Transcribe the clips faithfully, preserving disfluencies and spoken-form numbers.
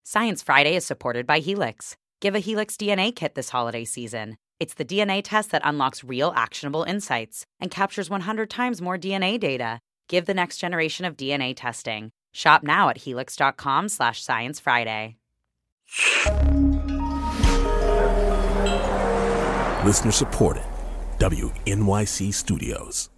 Science Friday is supported by Helix. Give a Helix D N A kit this holiday season. It's the D N A test that unlocks real actionable insights and captures one hundred times more D N A data. Give the next generation of D N A testing. Shop now at helix.com slash Science Friday. Listener supported. W N Y C Studios.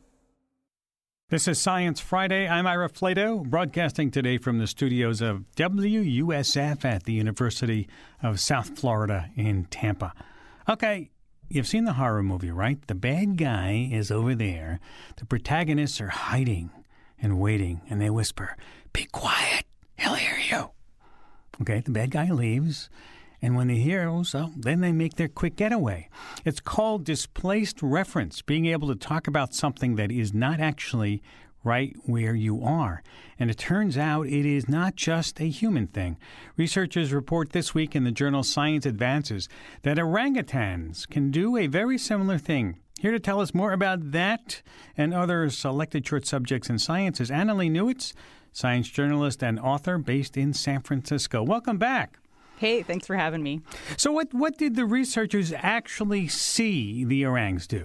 This is Science Friday. I'm Ira Flato, broadcasting today from the studios of W U S F at the University of South Florida in Tampa. Okay, you've seen the horror movie, right? The bad guy is over there. The protagonists are hiding and waiting, and they whisper, "Be quiet, he'll hear you." Okay, the bad guy leaves, and when the heroes, oh, then they make their quick getaway. It's called displaced reference, being able to talk about something that is not actually right where you are. And it turns out it is not just a human thing. Researchers report this week in the journal Science Advances that orangutans can do a very similar thing. Here to tell us more about that and other selected short subjects in science is Annalee Newitz, science journalist and author based in San Francisco. Welcome back. Hey, thanks for having me. So what, what did the researchers actually see the orangs do?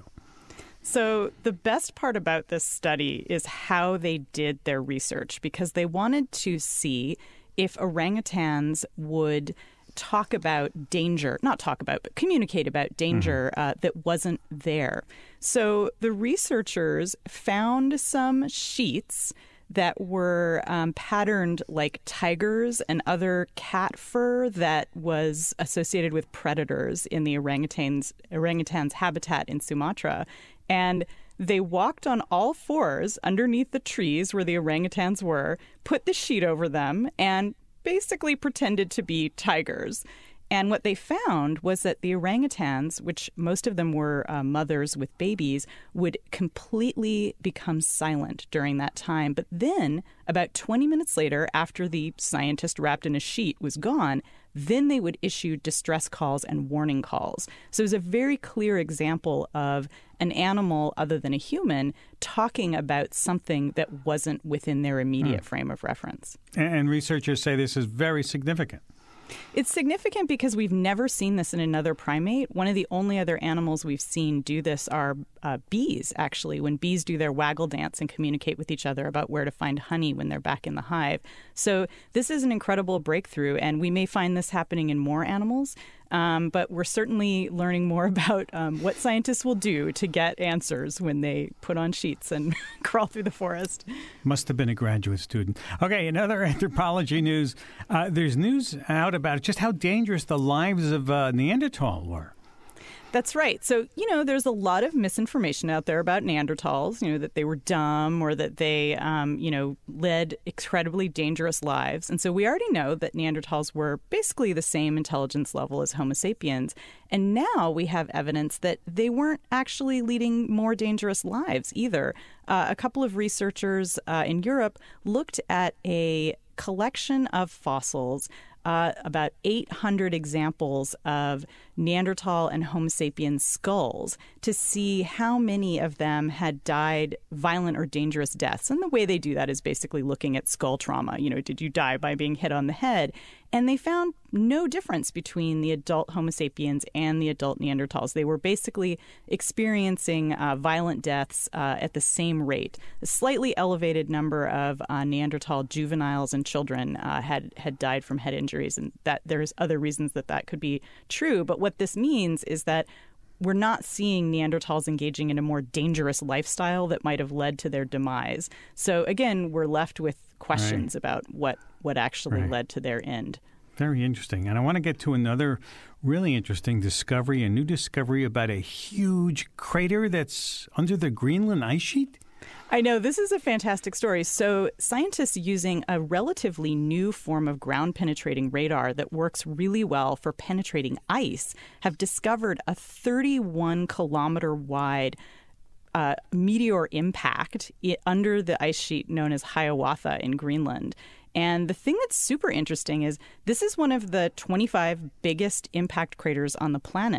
So the best part about this study is how they did their research, because they wanted to see if orangutans would talk about danger, not talk about, but communicate about danger mm-hmm. uh, that wasn't there. So the researchers found some sheets that were um, patterned like tigers and other cat fur that was associated with predators in the orangutans orangutans habitat in Sumatra. And they walked on all fours underneath the trees where the orangutans were, put the sheet over them, and basically pretended to be tigers. And what they found was that the orangutans, which most of them were uh, mothers with babies, would completely become silent during that time. But then, about twenty minutes later, after the scientist wrapped in a sheet was gone, then they would issue distress calls and warning calls. So it was a very clear example of an animal other than a human talking about something that wasn't within their immediate hmm. frame of reference. And researchers say this is very significant. It's significant because we've never seen this in another primate. One of the only other animals we've seen do this are uh, bees, actually, when bees do their waggle dance and communicate with each other about where to find honey when they're back in the hive. So this is an incredible breakthrough, and we may find this happening in more animals. Um, but we're certainly learning more about um, what scientists will do to get answers when they put on sheets and crawl through the forest. Must have been a graduate student. Okay, in other anthropology news, uh, there's news out about just how dangerous the lives of uh, Neanderthal were. That's right. So, you know, there's a lot of misinformation out there about Neanderthals, you know, that they were dumb or that they, um, you know, led incredibly dangerous lives. And so we already know that Neanderthals were basically the same intelligence level as Homo sapiens. And now we have evidence that they weren't actually leading more dangerous lives either. Uh, a couple of researchers uh, in Europe looked at a collection of fossils, uh, about eight hundred examples of Neanderthal and Homo sapiens skulls, to see how many of them had died violent or dangerous deaths. And the way they do that is basically looking at skull trauma. You know, did you die by being hit on the head? And they found no difference between the adult Homo sapiens and the adult Neanderthals. They were basically experiencing uh, violent deaths uh, at the same rate. A slightly elevated number of uh, Neanderthal juveniles and children uh, had, had died from head injuries, and that there's other reasons that that could be true. But what this means is that we're not seeing Neanderthals engaging in a more dangerous lifestyle that might have led to their demise. So again, we're left with questions right. about what, what actually right. led to their end. Very interesting. And I want to get to another really interesting discovery, a new discovery about a huge crater that's under the Greenland ice sheet. I know. This is a fantastic story. So scientists using a relatively new form of ground-penetrating radar that works really well for penetrating ice have discovered a thirty-one kilometer wide uh, meteor impact under the ice sheet known as Hiawatha in Greenland. And the thing that's super interesting is this is one of the twenty-five biggest impact craters on the planet.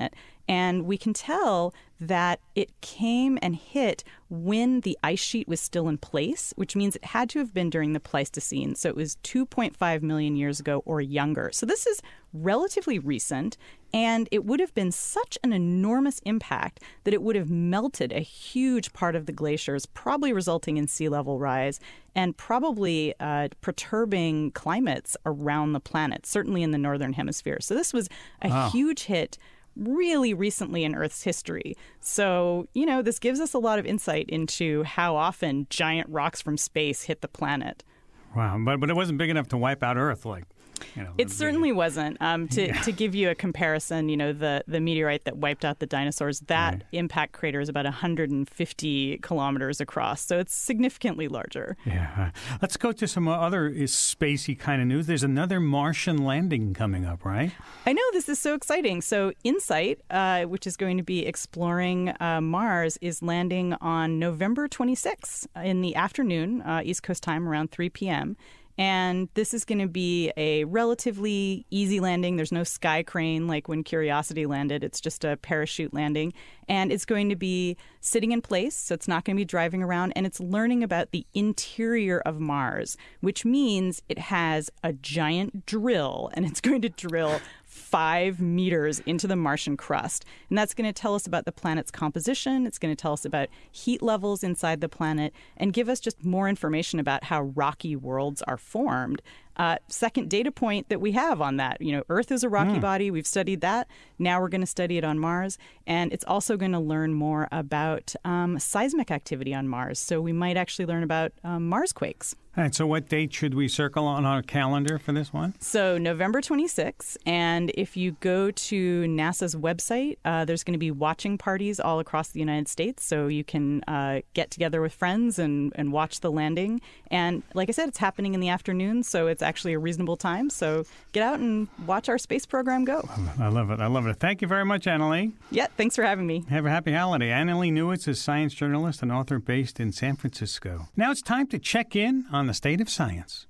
And we can tell that it came and hit when the ice sheet was still in place, which means it had to have been during the Pleistocene. So it was two point five million years ago or younger. So this is relatively recent, and it would have been such an enormous impact that it would have melted a huge part of the glaciers, probably resulting in sea level rise and probably uh, perturbing climates around the planet, certainly in the northern hemisphere. So this was a wow. huge hit really recently in Earth's history. So, you know, this gives us a lot of insight into how often giant rocks from space hit the planet. Wow, but but it wasn't big enough to wipe out Earth, like, you know. It certainly big... wasn't. Um, to, yeah. to give you a comparison, you know, the, the meteorite that wiped out the dinosaurs, that right. impact crater is about one hundred fifty kilometers across, so it's significantly larger. Yeah. Let's go to some other spacey kind of news. There's another Martian landing coming up, right? I know, this is so exciting. So InSight, uh, which is going to be exploring uh, Mars, is landing on November twenty-sixth in the afternoon, uh, East Coast time, around three p.m., and this is going to be a relatively easy landing. There's no sky crane like when Curiosity landed. It's just a parachute landing. And it's going to be sitting in place, so it's not going to be driving around. And it's learning about the interior of Mars, which means it has a giant drill, and it's going to drill five meters into the Martian crust. And that's going to tell us about the planet's composition. It's going to tell us about heat levels inside the planet and give us just more information about how rocky worlds are formed. Uh, second data point that we have on that, you know, Earth is a rocky mm. body. We've studied that. Now we're going to study it on Mars. And it's also going to learn more about um, seismic activity on Mars. So we might actually learn about um, Mars quakes. All right, so what date should we circle on our calendar for this one? So November twenty-sixth, and if you go to NASA's website, uh, there's going to be watching parties all across the United States, so you can uh, get together with friends and, and watch the landing. And like I said, it's happening in the afternoon, so it's actually a reasonable time. So get out and watch our space program go. I love it. I love it. Thank you very much, Annalee. Yeah, thanks for having me. Have a happy holiday. Annalee Newitz is a science journalist and author based in San Francisco. Now it's time to check in on the state of science.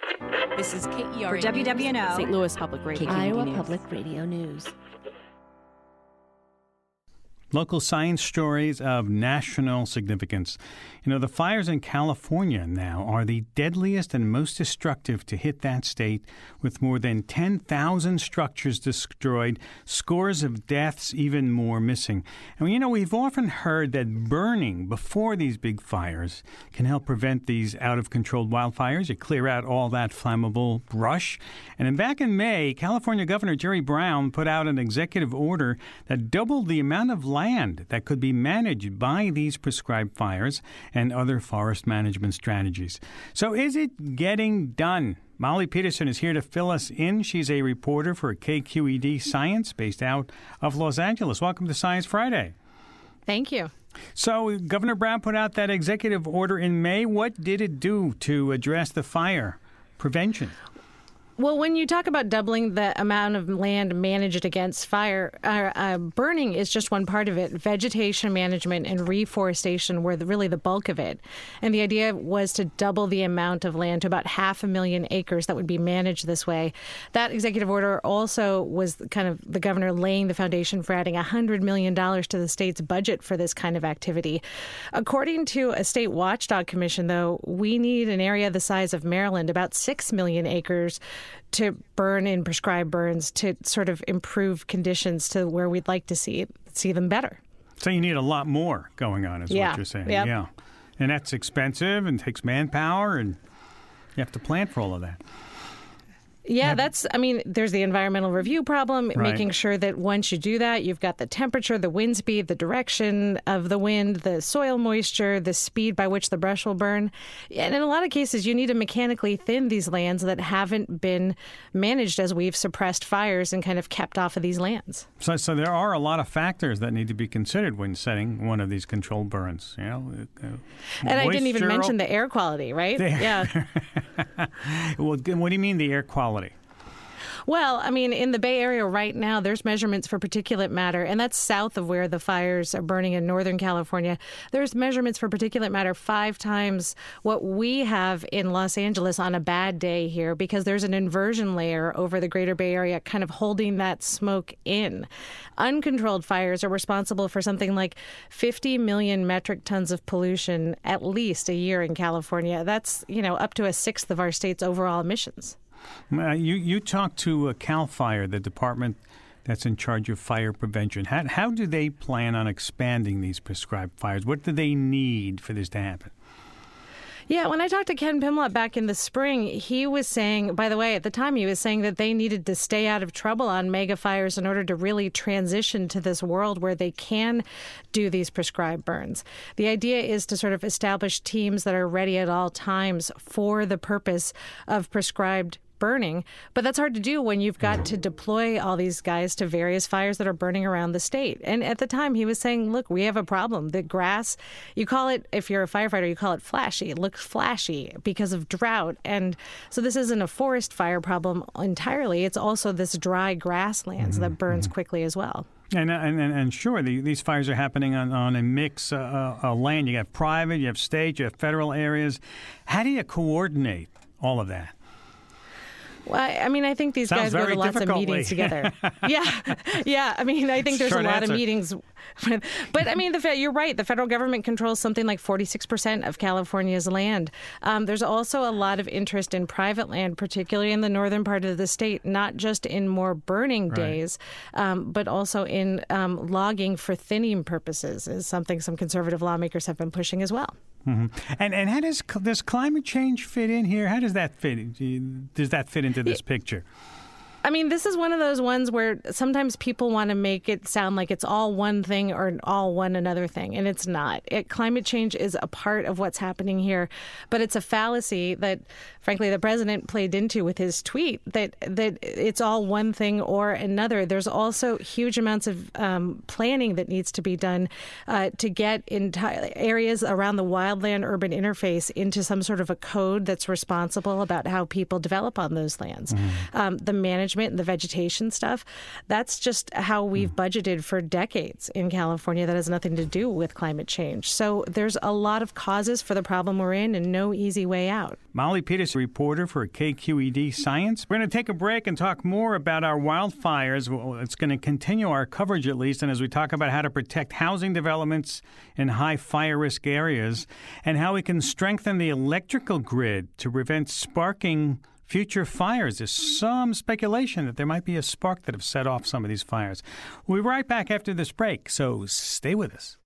This is K E R for W W N O, Saint Louis Public Radio, Iowa Public Radio News. Local science stories of national significance. You know, the fires in California now are the deadliest and most destructive to hit that state, with more than ten thousand structures destroyed, scores of deaths, even more missing. And, you know, we've often heard that burning before these big fires can help prevent these out-of-control wildfires. You clear out all that flammable brush. And then back in May, California Governor Jerry Brown put out an executive order that doubled the amount of land that could be managed by these prescribed fires and other forest management strategies. So is it getting done? Molly Peterson is here to fill us in. She's a reporter for K Q E D Science based out of Los Angeles. Welcome to Science Friday. Thank you. So Governor Brown put out that executive order in May. What did it do to address the fire prevention? Well, when you talk about doubling the amount of land managed against fire, uh, uh, burning is just one part of it. Vegetation management and reforestation were the, really the bulk of it. And the idea was to double the amount of land to about half a million acres that would be managed this way. That executive order also was kind of the governor laying the foundation for adding one hundred million dollars to the state's budget for this kind of activity. According to a state watchdog commission, though, we need an area the size of Maryland, about six million acres, to burn in prescribed burns to sort of improve conditions to where we'd like to see see them better. So you need a lot more going on is yeah. what you're saying. Yep. Yeah. And that's expensive and takes manpower, and you have to plan for all of that. Yeah, that's, I mean, there's the environmental review problem, right. making sure that once you do that, you've got the temperature, the wind speed, the direction of the wind, the soil moisture, the speed by which the brush will burn. And in a lot of cases, you need to mechanically thin these lands that haven't been managed as we've suppressed fires and kind of kept off of these lands. So, so there are a lot of factors that need to be considered when setting one of these controlled burns. You know, uh, and I didn't even mention the air quality, right? The, yeah. Well, what do you mean the air quality? Well, I mean, in the Bay Area right now, there's measurements for particulate matter, and that's south of where the fires are burning in Northern California. There's measurements for particulate matter five times what we have in Los Angeles on a bad day here, because there's an inversion layer over the greater Bay Area kind of holding that smoke in. Uncontrolled fires are responsible for something like fifty million metric tons of pollution at least a year in California. That's, you know, up to a sixth of our state's overall emissions. Uh, you you talked to uh, CAL FIRE, the department that's in charge of fire prevention. How, how do they plan on expanding these prescribed fires? What do they need for this to happen? Yeah, when I talked to Ken Pimlott back in the spring, he was saying, by the way, at the time he was saying that they needed to stay out of trouble on mega fires in order to really transition to this world where they can do these prescribed burns. The idea is to sort of establish teams that are ready at all times for the purpose of prescribed burning, but that's hard to do when you've got to deploy all these guys to various fires that are burning around the state. And at the time, he was saying, look, we have a problem. The grass, you call it, if you're a firefighter, you call it flashy. It looks flashy because of drought. And so this isn't a forest fire problem entirely. It's also this dry grasslands mm-hmm. that burns mm-hmm. quickly as well. And, and and sure, the, these fires are happening on, on a mix uh, uh, land. You have private, you have state, you have federal areas. How do you coordinate all of that? Well, I mean, I think these Sounds guys go to lots of difficultly. meetings together. yeah, yeah. I mean, I think there's Short a lot answer. of meetings. But, I mean, the, you're right. The federal government controls something like forty-six percent of California's land. Um, there's also a lot of interest in private land, particularly in the northern part of the state, not just in more burning right. days, um, but also in um, logging for thinning purposes is something some conservative lawmakers have been pushing as well. Mm-hmm. And and how does does climate change fit in here? How does that fit? in- Does that fit into this picture? I mean, this is one of those ones where sometimes people want to make it sound like it's all one thing or all one another thing, and it's not. It, climate change is a part of what's happening here, but it's a fallacy that, frankly, the president played into with his tweet that that it's all one thing or another. There's also huge amounts of um, planning that needs to be done uh, to get entire areas around the wildland-urban interface into some sort of a code that's responsible about how people develop on those lands. Mm-hmm. Um, the management and the vegetation stuff, that's just how we've budgeted for decades in California. That has nothing to do with climate change. So there's a lot of causes for the problem we're in and no easy way out. Molly Peters, reporter for K Q E D Science. We're going to take a break and talk more about our wildfires. Well, it's going to continue our coverage, at least, and as we talk about how to protect housing developments in high fire risk areas and how we can strengthen the electrical grid to prevent sparking future fires. There's some speculation that there might be a spark that have set off some of these fires. We'll be right back after this break, so stay with us.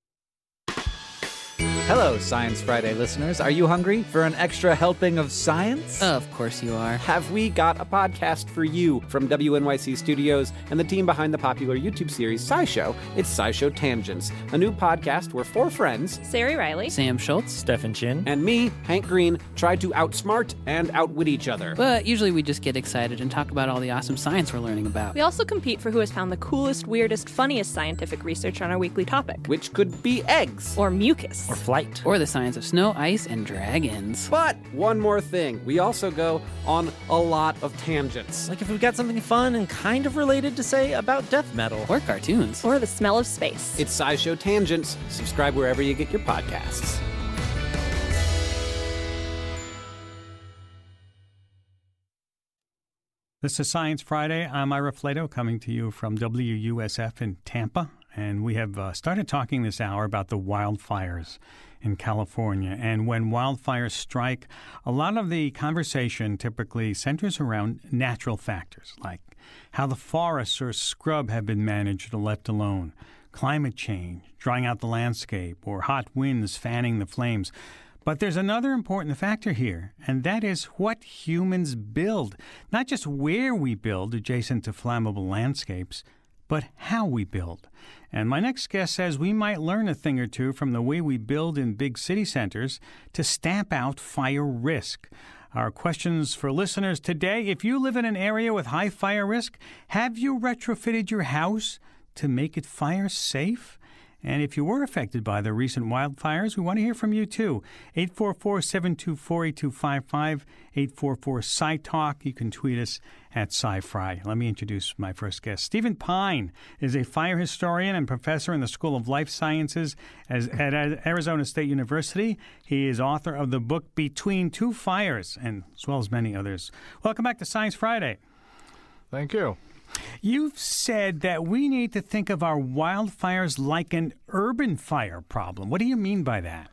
Hello, Science Friday listeners. Are you hungry for an extra helping of science? Of course you are. Have we got a podcast for you from W N Y C Studios and the team behind the popular YouTube series SciShow? It's SciShow Tangents, a new podcast where four friends, Sari Riley, Sam Schultz, Stefan Chin, and me, Hank Green, try to outsmart and outwit each other. But usually we just get excited and talk about all the awesome science we're learning about. We also compete for who has found the coolest, weirdest, funniest scientific research on our weekly topic. Which could be eggs. Or mucus. or flight. Or the science of snow, ice, and dragons. But one more thing, we also go on a lot of tangents. Like if we've got something fun and kind of related to say about death metal. Or cartoons. Or the smell of space. It's SciShow Tangents. Subscribe wherever you get your podcasts. This is Science Friday. I'm Ira Flato, coming to you from W U S F in Tampa. And we have uh, started talking this hour about the wildfires in California. And when wildfires strike, a lot of the conversation typically centers around natural factors, like how the forests or scrub have been managed or left alone, climate change, drying out the landscape, or hot winds fanning the flames. But there's another important factor here, and that is what humans build. Not just where we build adjacent to flammable landscapes, but how we build. And my next guest says we might learn a thing or two from the way we build in big city centers to stamp out fire risk. Our questions for listeners today: if you live in an area with high fire risk, have you retrofitted your house to make it fire safe? And if you were affected by the recent wildfires, we want to hear from you, too. eight four four, seven two four, eight two five five, eight four four, S C I Talk. You can tweet us at SciFri. Let me introduce my first guest. Stephen Pyne is a fire historian and professor in the School of Life Sciences as, at Arizona State University. He is author of the book Between Two Fires, and as well as many others. Welcome back to Science Friday. Thank you. You've said that we need to think of our wildfires like an urban fire problem. What do you mean by that?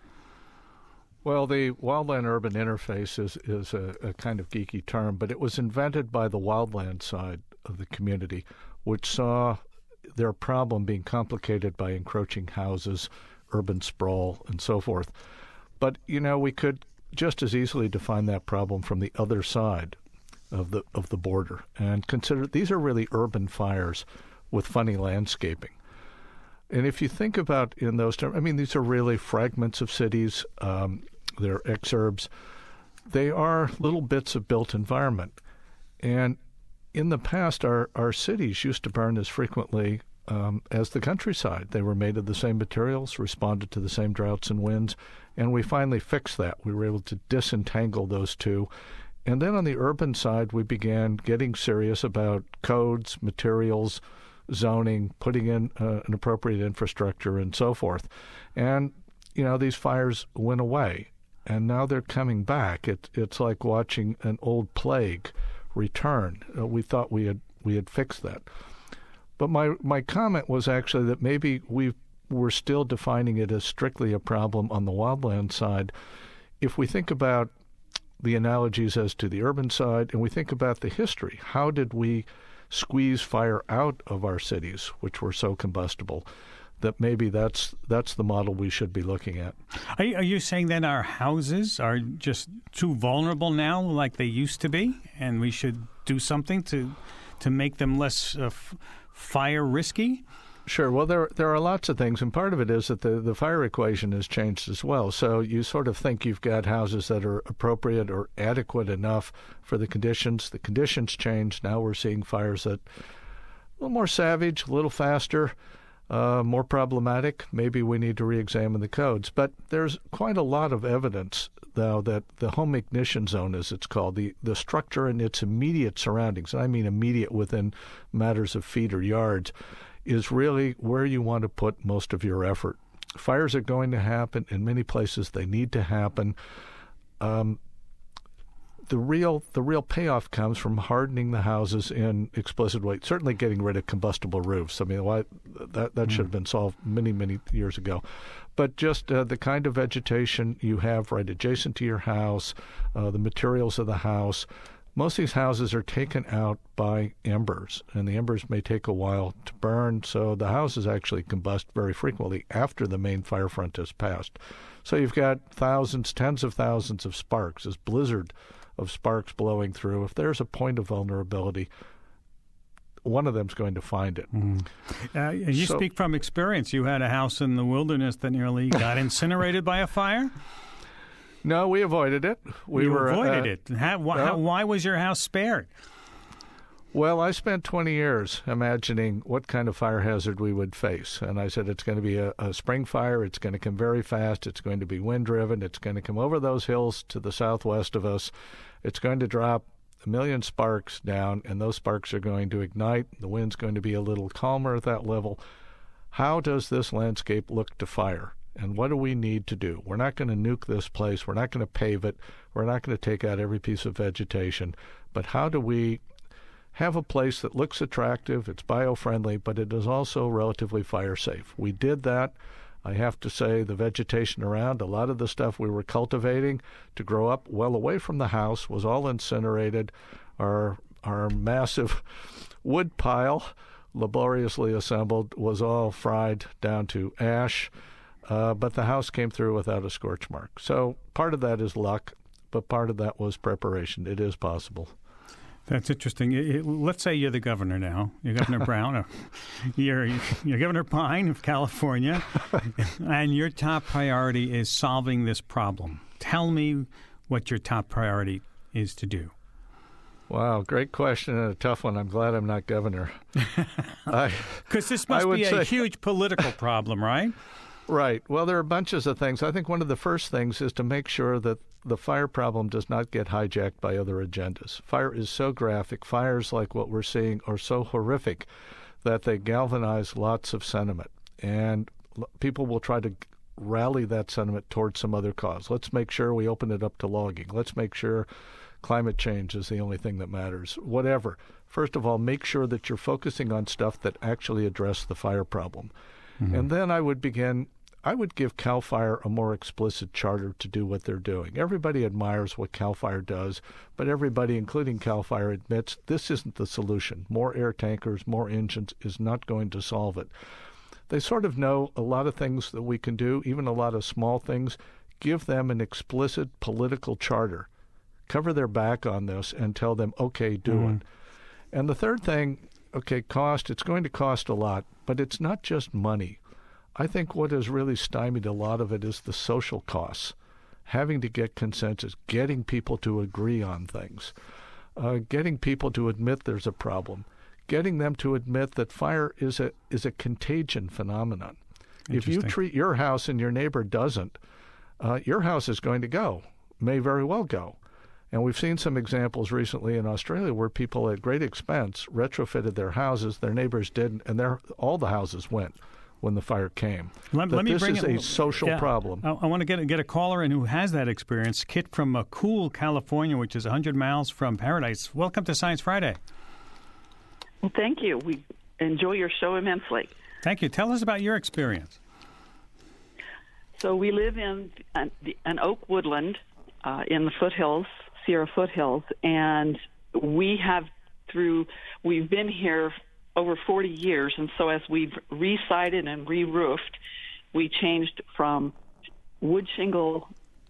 Well, the wildland-urban interface is, is a, a kind of geeky term, but it was invented by the wildland side of the community, which saw their problem being complicated by encroaching houses, urban sprawl, and so forth. But, you know, we could just as easily define that problem from the other side of the of the border and consider these are really urban fires with funny landscaping. And if you think about in those terms, I mean, these are really fragments of cities. Um, they're exurbs. They are little bits of built environment. And in the past, our, our cities used to burn as frequently um, as the countryside. They were made of the same materials, responded to the same droughts and winds, and we finally fixed that. We were able to disentangle those two. And then on the urban side, we began getting serious about codes, materials, zoning, putting in uh, an appropriate infrastructure, and so forth. And, you know, these fires went away, and now they're coming back. It, it's like watching an old plague return. Uh, we thought we had we had fixed that. But my, my comment was actually that maybe we were still defining it as strictly a problem on the wildland side. If we think about the analogies as to the urban side, and we think about the history. How did we squeeze fire out of our cities, which were so combustible, that maybe that's that's the model we should be looking at. Are you, are you saying that our houses are just too vulnerable now like they used to be, and we should do something to to make them less uh, f- fire risky? Sure. Well, there there are lots of things, and part of it is that the, the fire equation has changed as well. So you sort of think you've got houses that are appropriate or adequate enough for the conditions. The conditions change. Now we're seeing fires that a little more savage, a little faster, uh, more problematic. Maybe we need to re-examine the codes. But there's quite a lot of evidence, though, that the home ignition zone, as it's called, the, the structure and its immediate surroundings, and I mean immediate within matters of feet or yards, is really where you want to put most of your effort. Fires are going to happen. In many places, they need to happen. Um, the real the real payoff comes from hardening the houses in explicit ways, certainly getting rid of combustible roofs. I mean, why, that, that mm. should have been solved many, many years ago. But just uh, the kind of vegetation you have right adjacent to your house, uh, the materials of the house. Most of these houses are taken out by embers, and the embers may take a while to burn, so the houses actually combust very frequently after the main fire front has passed. So you've got thousands, tens of thousands of sparks, this blizzard of sparks blowing through. If there's a point of vulnerability, one of them's going to find it. Mm. Uh, you so, speak from experience. You had a house in the wilderness that nearly got incinerated by a fire? No, we avoided it. We you were, avoided uh, it. How, wh- well, how, why was your house spared? Well, I spent twenty years imagining what kind of fire hazard we would face. And I said it's going to be a, a spring fire. It's going to come very fast. It's going to be wind-driven. It's going to come over those hills to the southwest of us. It's going to drop a million sparks down, and those sparks are going to ignite. The wind's going to be a little calmer at that level. How does this landscape look to fire? And what do we need to do? We're not going to nuke this place. We're not going to pave it. We're not going to take out every piece of vegetation. But how do we have a place that looks attractive, it's bio-friendly, but it is also relatively fire-safe? We did that. I have to say the vegetation around, a lot of the stuff we were cultivating to grow up well away from the house was all incinerated. Our, our massive wood pile, laboriously assembled, was all fried down to ash. Uh, but the house came through without a scorch mark. So part of that is luck, but part of that was preparation. It is possible. That's interesting. It, it, let's say you're the governor now. You're Governor Brown. Or you're, you're Governor Pyne of California, and your top priority is solving this problem. Tell me what your top priority is to do. Wow, great question and a tough one. I'm glad I'm not governor. Because this must be a say, huge political problem, right? Right. Well, there are bunches of things. I think one of the first things is to make sure that the fire problem does not get hijacked by other agendas. Fire is so graphic. Fires like what we're seeing are so horrific that they galvanize lots of sentiment. And people will try to rally that sentiment towards some other cause. Let's make sure we open it up to logging. Let's make sure climate change is the only thing that matters. Whatever. First of all, make sure that you're focusing on stuff that actually address the fire problem. Mm-hmm. And then I would begin, I would give CAL FIRE a more explicit charter to do what they're doing. Everybody admires what CAL FIRE does, but everybody, including CAL FIRE, admits this isn't the solution. More air tankers, more engines is not going to solve it. They sort of know a lot of things that we can do, even a lot of small things. Give them an explicit political charter. Cover their back on this and tell them, okay, do mm-hmm. it. And the third thing, okay, cost, it's going to cost a lot, but it's not just money. I think what has really stymied a lot of it is the social costs, having to get consensus, getting people to agree on things, uh, getting people to admit there's a problem, getting them to admit that fire is a is a contagion phenomenon. If you treat your house and your neighbor doesn't, uh, your house is going to go, may very well go. And we've seen some examples recently in Australia where people at great expense retrofitted their houses, their neighbors didn't, and their, all the houses went when the fire came. Let, that let me this bring is it, a social yeah, problem. I, I want to get, get a caller in who has that experience. Kit from uh, Cool, California, which is one hundred miles from Paradise. Welcome to Science Friday. Well, thank you. We enjoy your show immensely. Thank you. Tell us about your experience. So we live in an, an oak woodland uh, in the foothills, Sierra foothills, and we have through, we've been here over forty years, and so as we've re-sided and re-roofed, we changed from wood shingle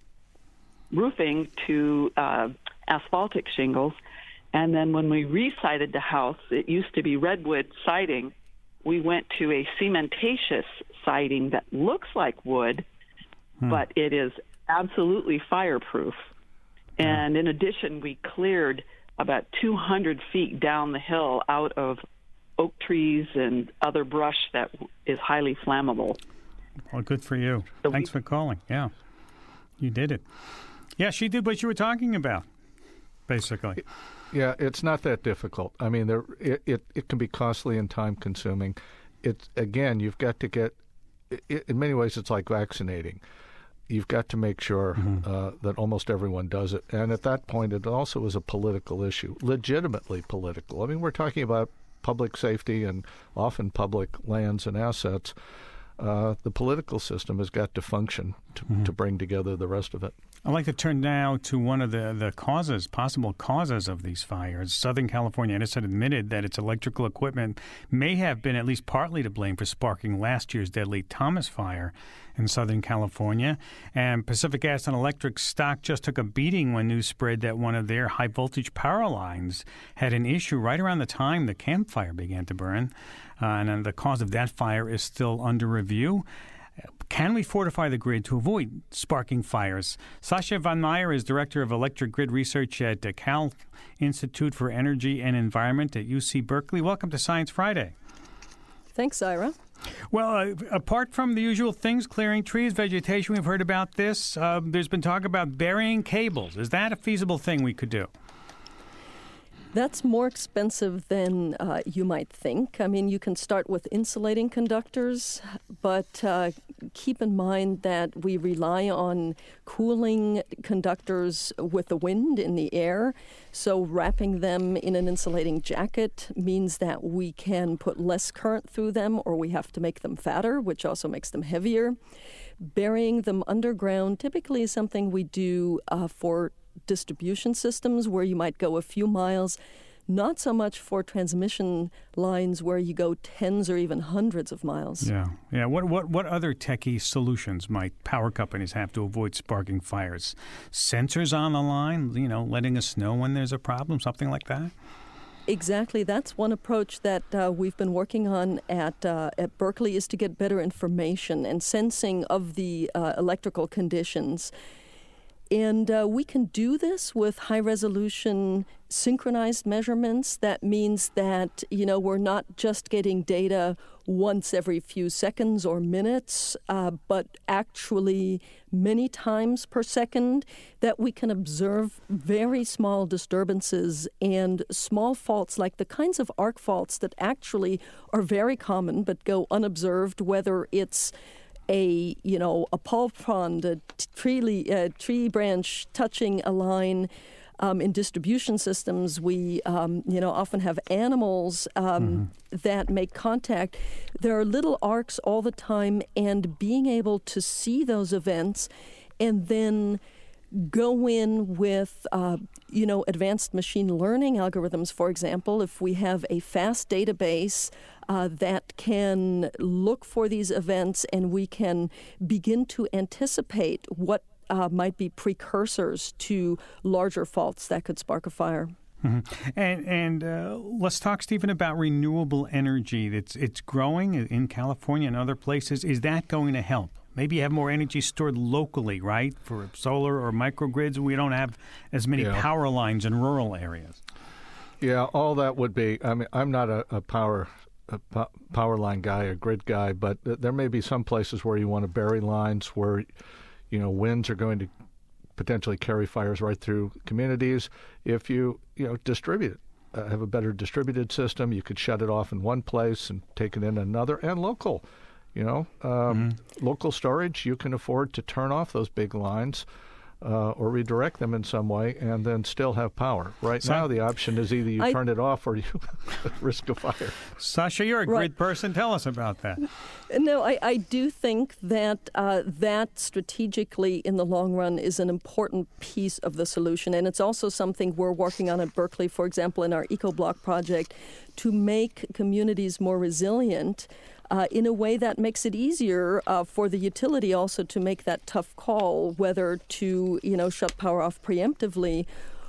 roofing to uh, asphaltic shingles, and then when we re-sided the house, it used to be redwood siding, we went to a cementatious siding that looks like wood, hmm. but it is absolutely fireproof. And in addition, we cleared about two hundred feet down the hill out of oak trees and other brush that is highly flammable. Well, good for you. So Thanks we, for calling. Yeah, you did it. Yeah, she did what you were talking about, basically. Yeah, it's not that difficult. I mean, there, it, it, it can be costly and time-consuming. It's, again, you've got to get, it, in many ways, it's like vaccinating. You've got to make sure mm-hmm. uh, that almost everyone does it. And at that point, it also is a political issue, legitimately political. I mean, we're talking about public safety and often public lands and assets. Uh, the political system has got to function to, mm-hmm. to bring together the rest of it. I'd like to turn now to one of the, the causes, possible causes of these fires. Southern California Edison admitted that its electrical equipment may have been at least partly to blame for sparking last year's deadly Thomas fire in Southern California. And Pacific Gas and Electric stock just took a beating when news spread that one of their high-voltage power lines had an issue right around the time the Camp Fire began to burn. Uh, and the cause of that fire is still under review. Can we fortify the grid to avoid sparking fires? Sasha Van Meyer is Director of Electric Grid Research at the Cal Institute for Energy and Environment at U C Berkeley. Welcome to Science Friday. Thanks, Ira. Well, uh, apart from the usual things, clearing trees, vegetation, we've heard about this. Uh, there's been talk about burying cables. Is that a feasible thing we could do? That's more expensive than uh, you might think. I mean, you can start with insulating conductors, but uh, keep in mind that we rely on cooling conductors with the wind in the air. So wrapping them in an insulating jacket means that we can put less current through them, or we have to make them fatter, which also makes them heavier. Burying them underground typically is something we do uh, for distribution systems where you might go a few miles, not so much for transmission lines where you go tens or even hundreds of miles. Yeah, yeah. What what what other techie solutions might power companies have to avoid sparking fires? Sensors on the line, you know, letting us know when there's a problem, something like that? Exactly. That's one approach that uh, we've been working on at uh, at Berkeley, is to get better information and sensing of the uh, electrical conditions. And uh, we can do this with high-resolution synchronized measurements. That means that, you know, we're not just getting data once every few seconds or minutes, uh, but actually many times per second, that we can observe very small disturbances and small faults, like the kinds of arc faults that actually are very common but go unobserved, whether it's a, you know, a pulp pond, a tree, a tree branch touching a line. Um, in distribution systems, we, um, you know, often have animals um, mm-hmm. that make contact. There are little arcs all the time, and being able to see those events and then go in with, uh, you know, advanced machine learning algorithms, for example, if we have a fast database uh, that can look for these events and we can begin to anticipate what uh, might be precursors to larger faults that could spark a fire. Mm-hmm. And and uh, let's talk, Stephen, about renewable energy. It's, it's growing in California and other places. Is that going to help? Maybe you have more energy stored locally, right? For solar or microgrids, we don't have as many yeah. power lines in rural areas. Yeah, all that would be. I mean, I'm not a, a power a po- power line guy, a grid guy, but th- there may be some places where you want to bury lines where, you know, winds are going to potentially carry fires right through communities. If you, you know, distribute it, uh, have a better distributed system, you could shut it off in one place and take it in another, and local. You know, um, mm-hmm. local storage, you can afford to turn off those big lines uh, or redirect them in some way and then still have power. Right so, now, the option is either you I, turn it off or you risk a fire. Sasha, you're a right. grid person. Tell us about that. No, I, I do think that uh, that strategically in the long run is an important piece of the solution. And it's also something we're working on at Berkeley, for example, in our EcoBlock project, to make communities more resilient Uh, in a way that makes it easier uh, for the utility also to make that tough call, whether to, you know, shut power off preemptively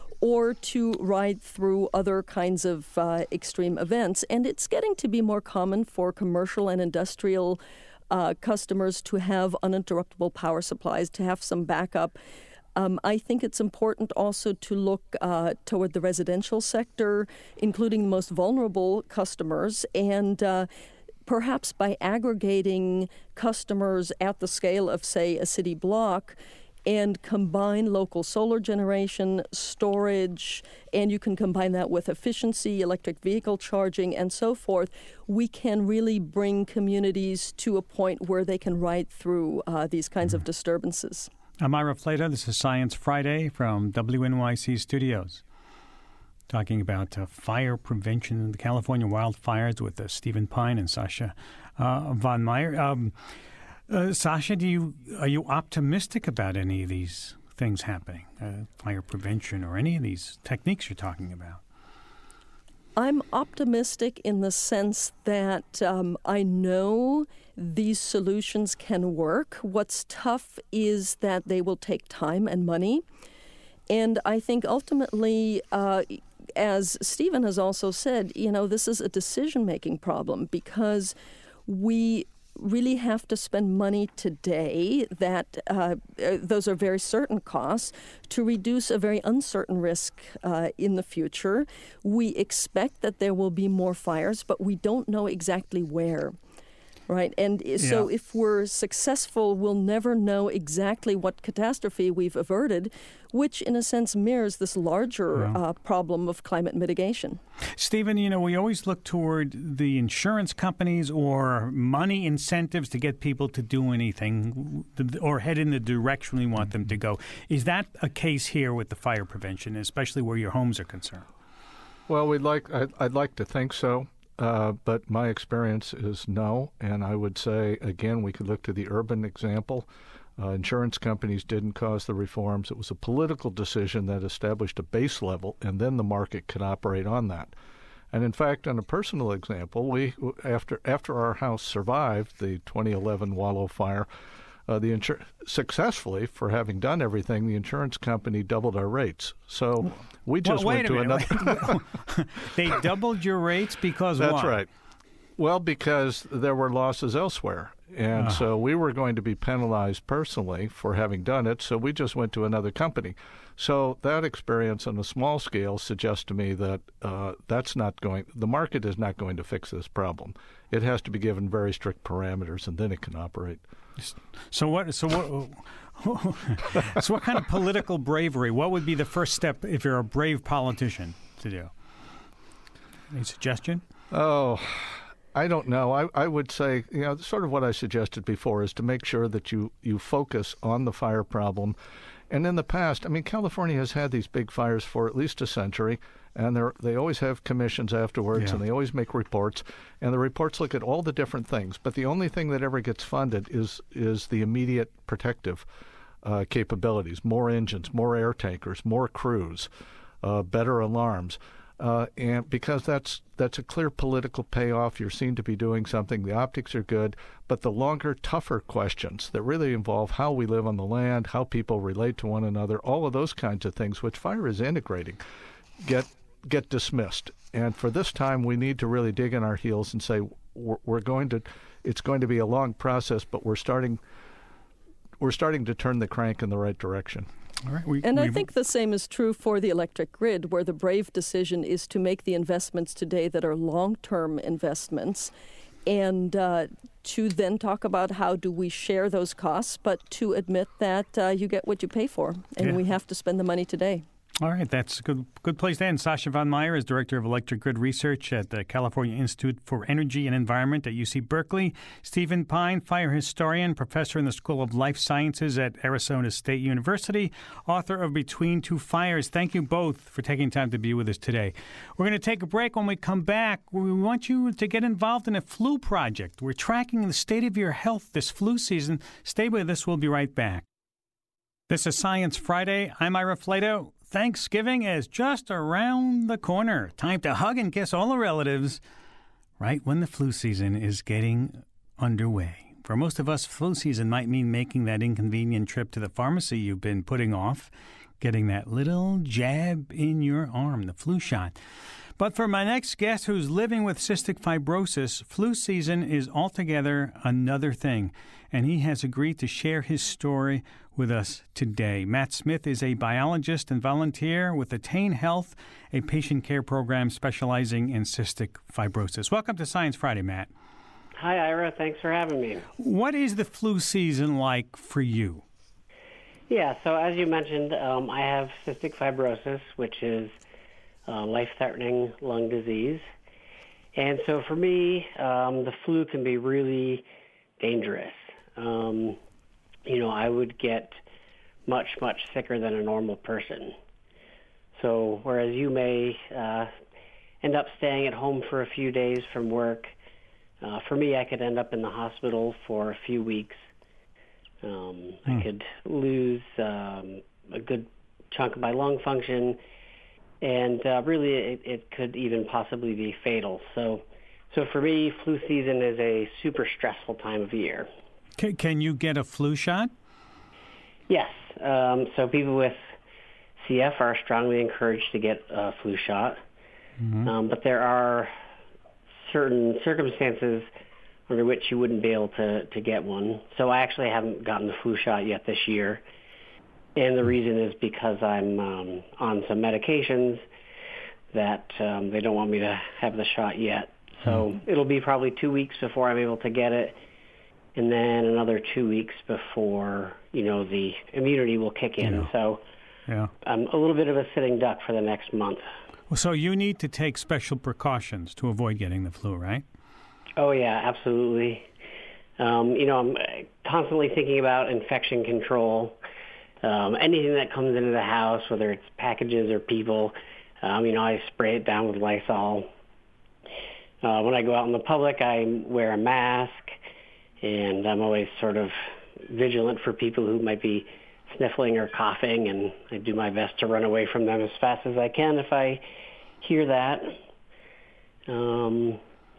or to ride through other kinds of uh, extreme events. And it's getting to be more common for commercial and industrial uh, customers to have uninterruptible power supplies, to have some backup. Um, I think it's important also to look uh, toward the residential sector, including the most vulnerable customers, and uh, perhaps by aggregating customers at the scale of, say, a city block and combine local solar generation, storage, and you can combine that with efficiency, electric vehicle charging, and so forth, we can really bring communities to a point where they can ride through uh, these kinds mm-hmm. of disturbances. I'm Ira Flatow. This is Science Friday from W N Y C Studios. Talking about uh, fire prevention in the California wildfires with uh, Stephen Pine and Sasha uh, von Meyer. Um, uh, Sasha, do you are you optimistic about any of these things happening, uh, fire prevention or any of these techniques you're talking about? I'm optimistic in the sense that um, I know these solutions can work. What's tough is that they will take time and money. And I think ultimately, uh, as Stephen has also said, you know, this is a decision-making problem because we really have to spend money today that uh, those are very certain costs to reduce a very uncertain risk uh, in the future. We expect that there will be more fires, but we don't know exactly where. Right. And so yeah. if we're successful, we'll never know exactly what catastrophe we've averted, which in a sense mirrors this larger yeah. uh, problem of climate mitigation. Stephen, you know, we always look toward the insurance companies or money incentives to get people to do anything or head in the direction we want them to go. Is that a case here with the fire prevention, especially where your homes are concerned? Well, we'd like I'd, I'd like to think so. Uh, but my experience is no, and I would say, again, we could look to the urban example. Uh, insurance companies didn't cause the reforms. It was a political decision that established a base level, and then the market could operate on that. And in fact, on a personal example, we after after our house survived the twenty eleven Wallow fire, uh, the insur- successfully, for having done everything, the insurance company doubled our rates. So we just well, went to minute. another. They doubled your rates because That's what? right. Well, because there were losses elsewhere. And Oh. so we were going to be penalized personally for having done it, so we just went to another company. So that experience on a small scale suggests to me that uh, that's not going, the market is not going to fix this problem. It has to be given very strict parameters, and then it can operate. So what? So what? So what kind of political bravery? What would be the first step if you're a brave politician to do? Any suggestion? Oh, I don't know. I, I would say, you know, sort of what I suggested before is to make sure that you, you focus on the fire problem. And in the past, I mean, California has had these big fires for at least a century, and they they always have commissions afterwards, Yeah. and they always make reports. And the reports look at all the different things. But the only thing that ever gets funded is is the immediate protective uh, capabilities: more engines, more air tankers, more crews, uh, better alarms. Uh, and because that's that's a clear political payoff, you're seen to be doing something. The optics are good, but the longer, tougher questions that really involve how we live on the land, how people relate to one another, all of those kinds of things, which fire is integrating, get get dismissed. And for this time, we need to really dig in our heels and say we're, we're going to. It's going to be a long process, but we're starting. We're starting to turn the crank in the right direction. All right, we, and I we've- think the same is true for the electric grid, where the brave decision is to make the investments today that are long-term investments, and uh, to then talk about how do we share those costs, but to admit that uh, you get what you pay for, and Yeah. we have to spend the money today. All right, that's a good, good place to end. Sasha von Meyer is Director of Electric Grid Research at the California Institute for Energy and Environment at U C Berkeley. Stephen Pine, fire historian, professor in the School of Life Sciences at Arizona State University, author of Between Two Fires. Thank you both for taking time to be with us today. We're going to take a break. When we come back, we want you to get involved in a flu project. We're tracking the state of your health this flu season. Stay with us. We'll be right back. This is Science Friday. I'm Ira Flato. Thanksgiving is just around the corner. Time to hug and kiss all the relatives right when the flu season is getting underway. For most of us, flu season might mean making that inconvenient trip to the pharmacy you've been putting off, getting that little jab in your arm, the flu shot. But for my next guest who's living with cystic fibrosis, flu season is altogether another thing, and he has agreed to share his story with us today. Matt Smith is a biologist and volunteer with Attain Health, a patient care program specializing in cystic fibrosis. Welcome to Science Friday, Matt. Hi, Ira. Thanks for having me. What is the flu season like for you? Yeah, so as you mentioned, um, I have cystic fibrosis, which is uh, life-threatening lung disease. And so for me, um, the flu can be really dangerous. Um, you know, I would get much, much sicker than a normal person. So whereas you may uh, end up staying at home for a few days from work, uh, for me, I could end up in the hospital for a few weeks. Um, Hmm. I could lose um, a good chunk of my lung function, and uh, really it, it could even possibly be fatal. So, so for me, flu season is a super stressful time of year. Can, can you get a flu shot? Yes. Um, so people with C F are strongly encouraged to get a flu shot, Mm-hmm. um, but there are certain circumstances under which you wouldn't be able to, to get one. So I actually haven't gotten the flu shot yet this year. And the reason is because I'm um, on some medications that um, they don't want me to have the shot yet. So it'll be probably two weeks before I'm able to get it, and then another two weeks before, you know, the immunity will kick in. Yeah. So Yeah. I'm a little bit of a sitting duck for the next month. Well, so you need to take special precautions to avoid getting the flu, right? Oh, yeah, absolutely. Um, you know, I'm constantly thinking about infection control. Um, anything that comes into the house, whether it's packages or people, um, you know, I spray it down with Lysol. Uh, when I go out in the public, I wear a mask, and I'm always sort of vigilant for people who might be sniffling or coughing, and I do my best to run away from them as fast as I can if I hear that. Um,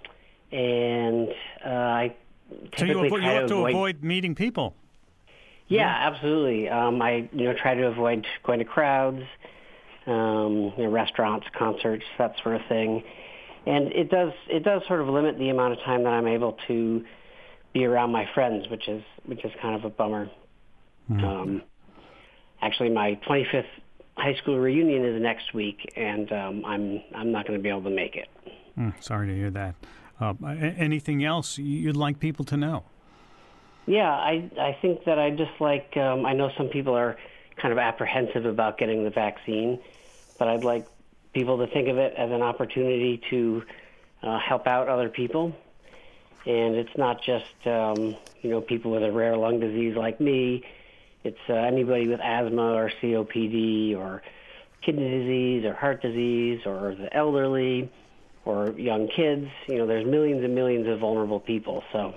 and uh, I So you, typically avo- you try have to to avoid... avoid meeting people. Yeah, absolutely. Um, I you know try to avoid going to crowds, um, you know, restaurants, concerts, that sort of thing. and it does it does sort of limit the amount of time that I'm able to be around my friends, which is which is kind of a bummer. Mm-hmm. Um, actually, my twenty-fifth high school reunion is next week, and um, I'm I'm not going to be able to make it. Mm, sorry to hear that. Uh, anything else you'd like people to know? Yeah, I I think that I just like um, I know some people are kind of apprehensive about getting the vaccine, but I'd like people to think of it as an opportunity to uh, help out other people. And it's not just um, you know people with a rare lung disease like me. It's uh, anybody with asthma or C O P D or kidney disease or heart disease or the elderly or young kids. You know, there's millions and millions of vulnerable people. So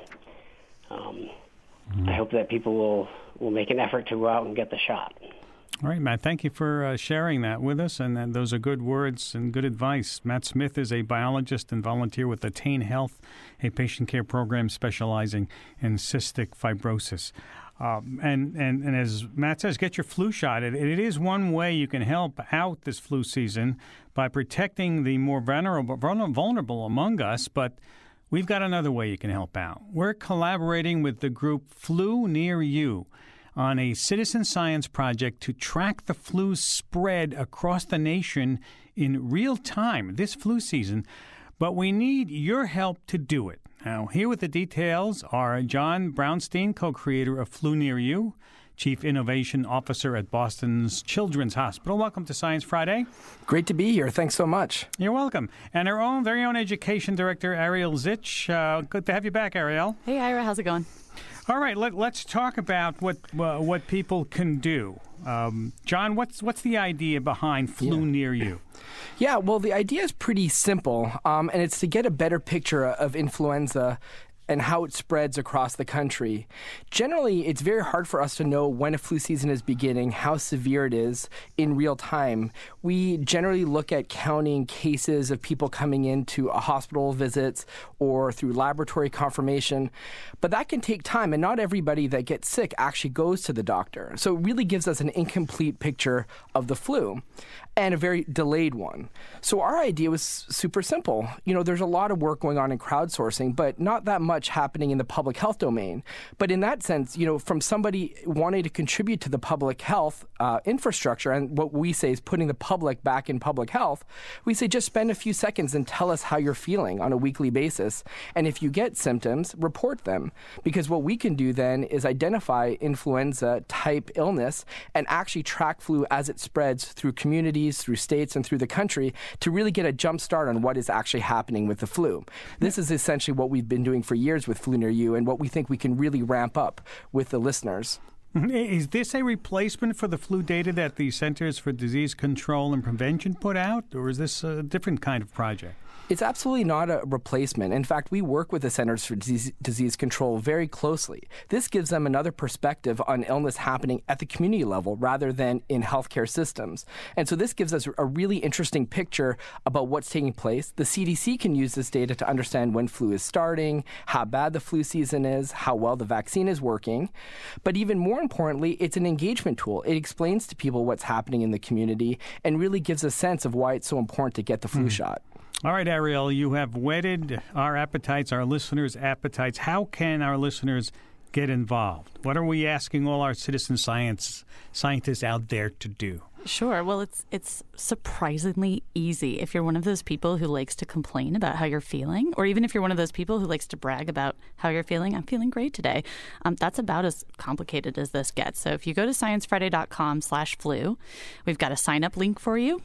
um, mm-hmm. I hope that people will, will make an effort to go out and get the shot. All right, Matt, thank you for uh, sharing that with us, and, and those are good words and good advice. Matt Smith is a biologist and volunteer with Attain Health, a patient care program specializing in cystic fibrosis. Um, and, and, and as Matt says, get your flu shot. It, it is one way you can help out this flu season by protecting the more vulnerable, vulnerable among us, but we've got another way you can help out. We're collaborating with the group Flu Near You on a citizen science project to track the flu's spread across the nation in real time this flu season, but we need your help to do it. Now, here with the details are John Brownstein, co-creator of Flu Near You, Chief Innovation Officer at Boston's Children's Hospital. Welcome to Science Friday. Great to be here. Thanks so much. You're welcome. And our own very own education director, Ariel Zich. Uh, good to have you back, Ariel. Hey, Ira. How's it going? All right, let, let's talk about what uh, what people can do. Um, John, what's what's the idea behind Flu yeah. Near You? Yeah, well, the idea is pretty simple, um, and it's to get a better picture of influenza and how it spreads across the country. Generally, it's very hard for us to know when a flu season is beginning, how severe it is in real time. We generally look at counting cases of people coming into a hospital visits or through laboratory confirmation, but that can take time, and not everybody that gets sick actually goes to the doctor. So it really gives us an incomplete picture of the flu, and a very delayed one. So our idea was super simple. You know, there's a lot of work going on in crowdsourcing, but not that much happening in the public health domain. But in that sense, you know, from somebody wanting to contribute to the public health uh, infrastructure, and what we say is putting the public back in public health, we say just spend a few seconds and tell us how you're feeling on a weekly basis. And if you get symptoms, report them. Because what we can do then is identify influenza-type illness and actually track flu as it spreads through communities, through states, and through the country to really get a jump start on what is actually happening with the flu. This is essentially what we've been doing for years with Flu Near You, and what we think we can really ramp up with the listeners. Is this a replacement for the flu data that the Centers for Disease Control and Prevention put out, or is this a different kind of project? It's absolutely not a replacement. In fact, we work with the Centers for Disease, Disease Control very closely. This gives them another perspective on illness happening at the community level rather than in healthcare systems. And so this gives us a really interesting picture about what's taking place. The C D C can use this data to understand when flu is starting, how bad the flu season is, how well the vaccine is working. But even more importantly, it's an engagement tool. It explains to people what's happening in the community and really gives a sense of why it's so important to get the flu mm. shot. All right, Ariel, you have whetted our appetites, our listeners' appetites. How can our listeners get involved? What are we asking all our citizen science scientists out there to do? Sure. Well, it's it's surprisingly easy. If you're one of those people who likes to complain about how you're feeling, or even if you're one of those people who likes to brag about how you're feeling, I'm feeling great today. Um, that's about as complicated as this gets. So if you go to sciencefriday.com slash flu, we've got a sign-up link for you.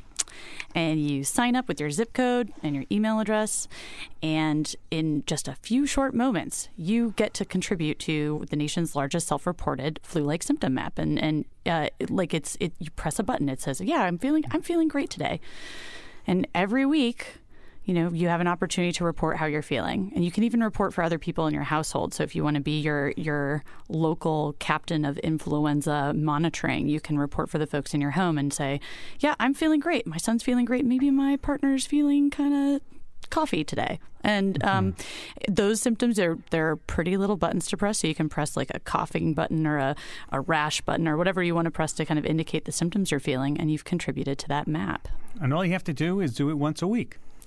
And you sign up with your zip code and your email address, and in just a few short moments, you get to contribute to the nation's largest self-reported flu-like symptom map. And and uh, like it's it, you press a button, it says, "Yeah, I'm feeling I'm feeling great today." And every week, you know, you have an opportunity to report how you're feeling. And you can even report for other people in your household. So if you want to be your your local captain of influenza monitoring, you can report for the folks in your home and say, yeah, I'm feeling great. My son's feeling great. Maybe my partner's feeling kind of coffee today. And um, mm-hmm. those symptoms, are they're pretty little buttons to press. So you can press like a coughing button or a, a rash button or whatever you want to press to kind of indicate the symptoms you're feeling. And you've contributed to that map. And all you have to do is do it once a week.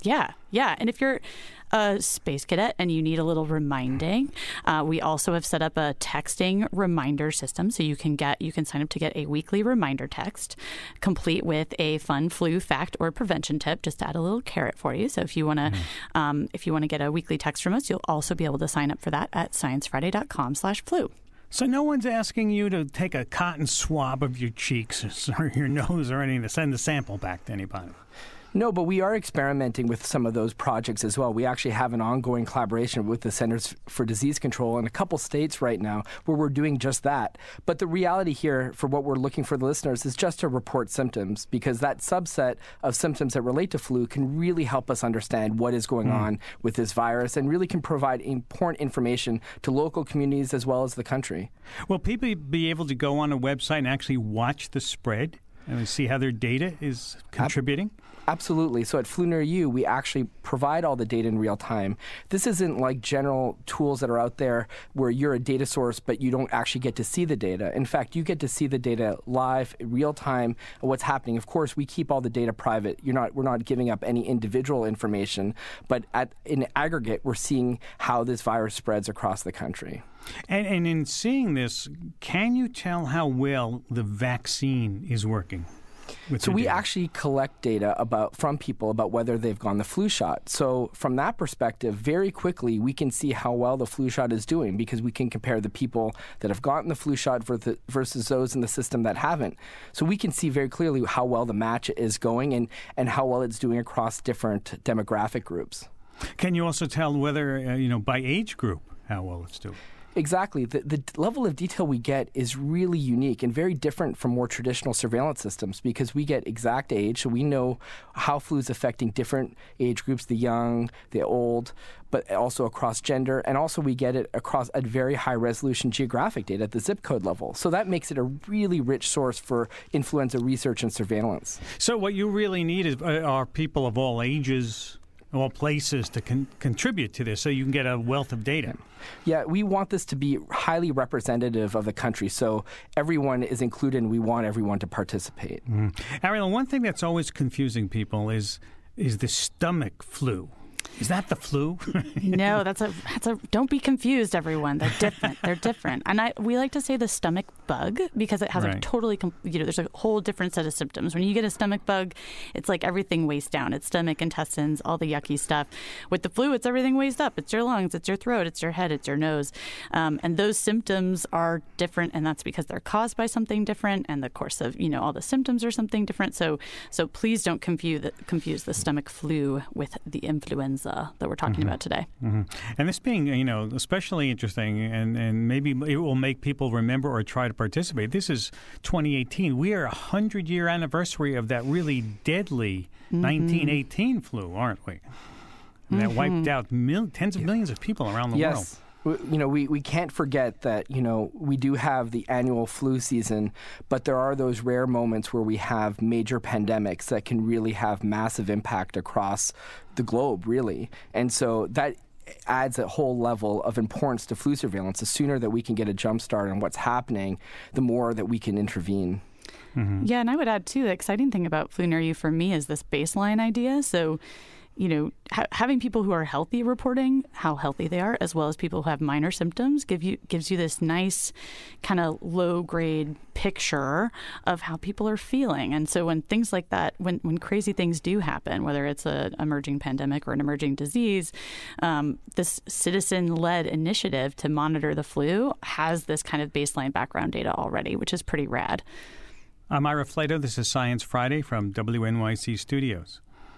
Yeah, yeah. And if you're a space cadet and you need a little reminding, uh, we also have set up a texting reminder system, so you can get you can sign up to get a weekly reminder text, complete with a fun flu fact or prevention tip, just to add a little carrot for you. So if you want to, mm-hmm. um, if you want to get a weekly text from us, you'll also be able to sign up for that at science friday dot com slash flu. So no one's asking you to take a cotton swab of your cheeks or your nose or anything to send the sample back to anybody? No, but we are experimenting with some of those projects as well. We actually have an ongoing collaboration with the Centers for Disease Control in a couple states right now where we're doing just that. But the reality here for what we're looking for the listeners is just to report symptoms, because that subset of symptoms that relate to flu can really help us understand what is going mm. on with this virus and really can provide important information to local communities as well as the country. Will people be able to go on a website and actually watch the spread and see how their data is contributing? Ab- Absolutely. So at Flu Near You, we actually provide all the data in real time. This isn't like general tools that are out there where you're a data source, but you don't actually get to see the data. In fact, you get to see the data live, real time, what's happening. Of course, we keep all the data private. You're not, we're not giving up any individual information, but at, in aggregate, we're seeing how this virus spreads across the country. And, and in seeing this, can you tell how well the vaccine is working? So we data? actually collect data about from people about whether they've gone the flu shot. So from that perspective, very quickly, we can see how well the flu shot is doing because we can compare the people that have gotten the flu shot versus those in the system that haven't. So we can see very clearly how well the match is going and, and how well it's doing across different demographic groups. Can you also tell whether, uh, you know, by age group, how well it's doing? Exactly. The, the level of detail we get is really unique and very different from more traditional surveillance systems because we get exact age, so we know how flu is affecting different age groups, the young, the old, but also across gender, and also we get it across a very high-resolution geographic data at the zip code level. So that makes it a really rich source for influenza research and surveillance. So what you really need is uh, are people of all ages, all places to con- contribute to this so you can get a wealth of data. Yeah, we want this to be highly representative of the country, so everyone is included and we want everyone to participate. Mm. Ariel, one thing that's always confusing people is is the stomach flu. Is that the flu? No, that's a that's a. Don't be confused, everyone. They're different. They're different. And I we like to say the stomach bug because it has right. a totally, you know, there's a whole different set of symptoms. When you get a stomach bug, it's like everything weighs down. It's stomach, intestines, all the yucky stuff. With the flu, it's everything weighs up. It's your lungs, it's your throat, it's your head, it's your nose, um, and those symptoms are different, and that's because they're caused by something different, and the course of you know all the symptoms are something different. So so please don't confuse the, confuse the stomach flu with the influenza that we're talking mm-hmm. about today. Mm-hmm. And this being, you know, especially interesting, and, and maybe it will make people remember or try to participate. This is twenty eighteen. We are a hundred-year anniversary of that really deadly mm-hmm. nineteen eighteen flu, aren't we? And that mm-hmm. wiped out mil- tens of millions of people around the yes. world. You know, we, we can't forget that, you know, we do have the annual flu season, but there are those rare moments where we have major pandemics that can really have massive impact across the globe, really. And so that adds a whole level of importance to flu surveillance. The sooner that we can get a jump start on what's happening, the more that we can intervene. Mm-hmm. Yeah, and I would add, too, the exciting thing about Flu Near You for me is this baseline idea. So, you know, ha- having people who are healthy reporting how healthy they are, as well as people who have minor symptoms, give you gives you this nice kind of low-grade picture of how people are feeling. And so when things like that, when, when crazy things do happen, whether it's an emerging pandemic or an emerging disease, um, this citizen-led initiative to monitor the flu has this kind of baseline background data already, which is pretty rad. I'm Ira Flato. This is Science Friday from W N Y C Studios.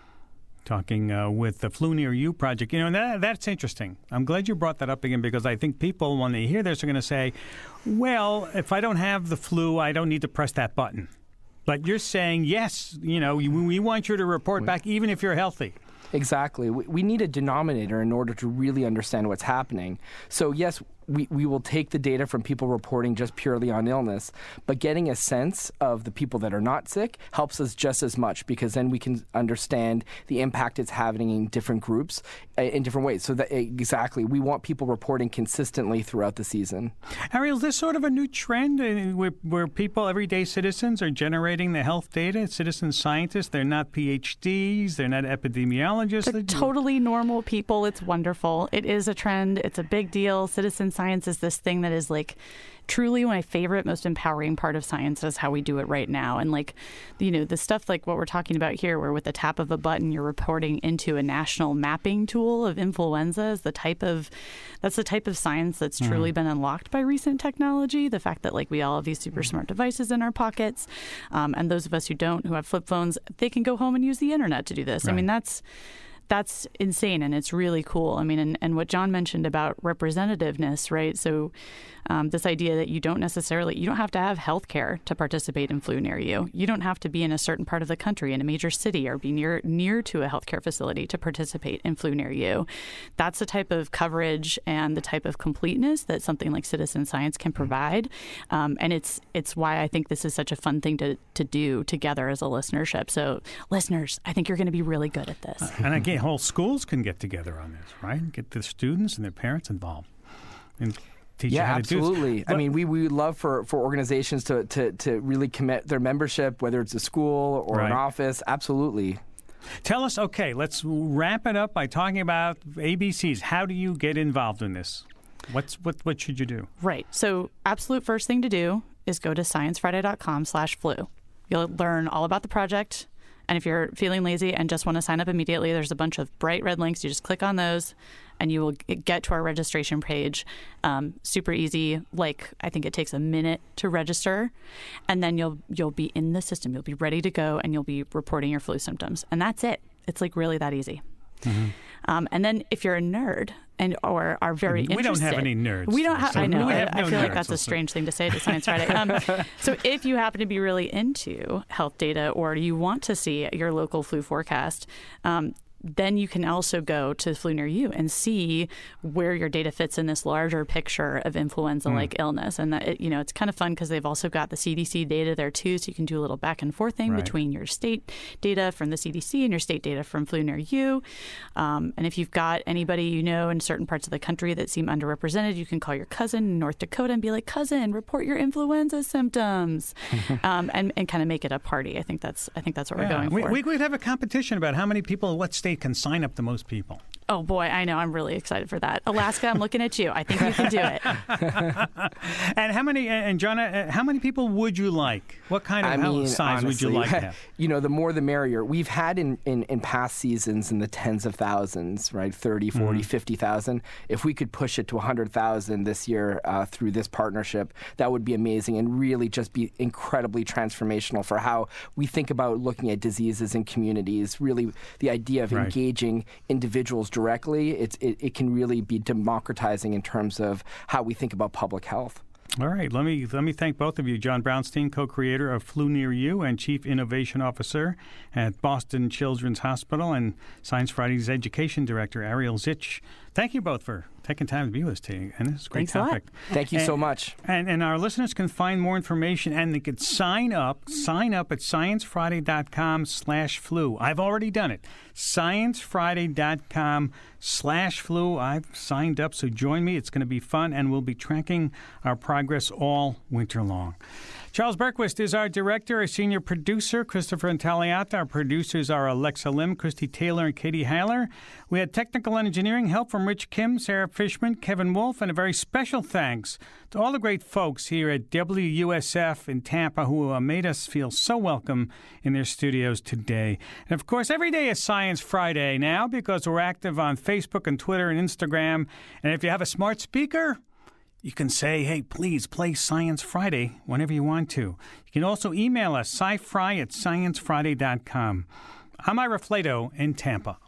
Talking uh, with the Flu Near You project. You know, that, that's interesting. I'm glad you brought that up again because I think people, when they hear this, are going to say, well, if I don't have the flu, I don't need to press that button. But you're saying, yes, you know, we, we want you to report back even if you're healthy. Exactly. We, we need a denominator in order to really understand what's happening. So, yes, we, we will take the data from people reporting just purely on illness, but getting a sense of the people that are not sick helps us just as much, because then we can understand the impact it's having in different groups uh, in different ways. So that exactly, we want people reporting consistently throughout the season. Ariel, is this sort of a new trend where, where people, everyday citizens, are generating the health data? Citizen scientists, they're not P H Ds, they're not epidemiologists. They're totally normal people. It's wonderful. It is a trend. It's a big deal. Citizen science is this thing that is like truly my favorite, most empowering part of science is how we do it right now. And like, you know, the stuff like what we're talking about here, where with the tap of a button, you're reporting into a national mapping tool of influenza is the type of, that's the type of science that's mm. truly been unlocked by recent technology. The fact that like we all have these super smart devices in our pockets. Um, and those of us who don't, who have flip phones, they can go home and use the internet to do this. Right. I mean, that's, That's insane, and it's really cool. I mean, and, and what John mentioned about representativeness, right? So um, this idea that you don't necessarily, you don't have to have health care to participate in Flu Near You. You don't have to be in a certain part of the country, in a major city, or be near near to a healthcare facility to participate in Flu Near You. That's the type of coverage and the type of completeness that something like citizen science can provide. Um, and it's it's why I think this is such a fun thing to, to do together as a listenership. So listeners, I think you're going to be really good at this. Uh, and again, whole schools can get together on this, right? Get the students and their parents involved and teach yeah, them how absolutely. to do this. I mean, we, we would love for, for organizations to, to, to really commit their membership, whether it's a school or right. an office. Absolutely. Tell us, okay, let's wrap it up by talking about A B Cs. How do you get involved in this? What's what what should you do? Right. So absolute first thing to do is go to sciencefriday.com slash flu. You'll learn all about the project. And if you're feeling lazy and just want to sign up immediately, there's a bunch of bright red links. You just click on those, and you will get to our registration page. Um, super easy. Like, I think it takes a minute to register, and then you'll you'll be in the system. You'll be ready to go, and you'll be reporting your flu symptoms. And that's it. It's like really that easy. Mm-hmm. Um, and then if you're a nerd and or are very we interested. We don't have any nerds. We don't have, so I know. I, no I feel nerds, like that's a strange thing to say to Science Friday. Um, so if you happen to be really into health data or you want to see your local flu forecast, um, then you can also go to Flu Near You and see where your data fits in this larger picture of influenza-like mm. illness. And that, it, you know, it's kind of fun because they've also got the C D C data there too, so you can do a little back and forth thing right. between your state data from the C D C and your state data from Flu Near You. Um, and if you've got anybody you know in certain parts of the country that seem underrepresented, you can call your cousin in North Dakota and be like, cousin, report your influenza symptoms, um, and, and kind of make it a party. I think that's I think that's what yeah. we're going we, for. We could have a competition about how many people in what state can sign up the most people. Oh, boy, I know. I'm really excited for that. Alaska, I'm looking at you. I think you can do it. And how many, and John, uh, how many people would you like? What kind of I mean, size honestly, would you like to have? You know, the more the merrier. We've had in, in, in past seasons in the tens of thousands, right? thirty, forty, mm-hmm. fifty thousand. If we could push it to one hundred thousand this year uh, through this partnership, that would be amazing and really just be incredibly transformational for how we think about looking at diseases in communities. Really, the idea of right. engaging individuals directly, it's, it, it can really be democratizing in terms of how we think about public health. All right. Let me let me thank both of you. John Brownstein, co-creator of Flu Near You and Chief Innovation Officer at Boston Children's Hospital, and Science Friday's Education Director, Ariel Zich. Thank you both for taking time to be with us today. And this is a great Thanks topic. A lot. Thank you and, so much. And, and our listeners can find more information, and they could sign up, sign up at sciencefriday.com slash flu. I've already done it. sciencefriday.com slash flu. I've signed up, so join me. It's going to be fun, and we'll be tracking our progress all winter long. Charles Bergquist is our director, our senior producer, Christopher Intagliata. Our producers are Alexa Lim, Christy Taylor, and Katie Heiler. We had technical and engineering help from Rich Kim, Sarah Fishman, Kevin Wolf, and a very special thanks to all the great folks here at W U S F in Tampa who uh, made us feel so welcome in their studios today. And, of course, every day is Science Friday now because we're active on Facebook and Twitter and Instagram. And if you have a smart speaker, you can say, hey, please play Science Friday whenever you want to. You can also email us, scifry at sciencefriday dot com. I'm Ira Flato in Tampa.